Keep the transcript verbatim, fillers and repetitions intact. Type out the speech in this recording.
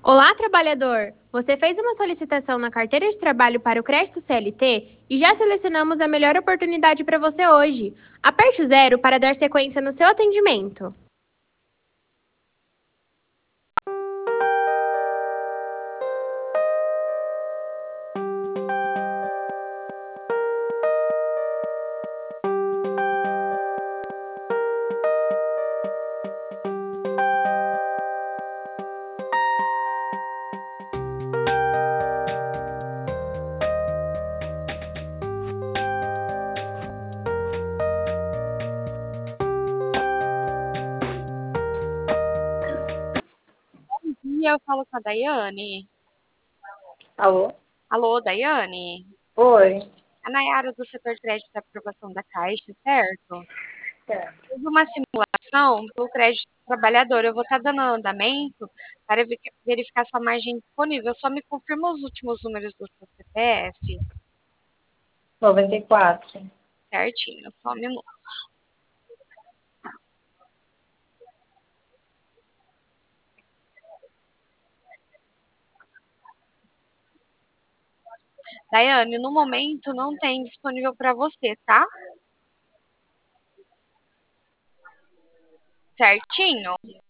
Olá, trabalhador! Você fez uma solicitação na carteira de trabalho para o crédito C L T e já selecionamos a melhor oportunidade para você hoje. Aperte o zero para dar sequência no seu atendimento. E eu falo com a Daiane. Alô? Alô, Daiane? Oi. A Nayara do setor de crédito da aprovação da Caixa, certo? Certo. Houve uma simulação do crédito do trabalhador. Eu vou estar dando andamento para vi- verificar sua margem disponível. Só me confirma os últimos números do seu C P F, noventa e quatro. certinho. Só um minuto. Daiane, no momento não tem disponível para você, tá? Certinho?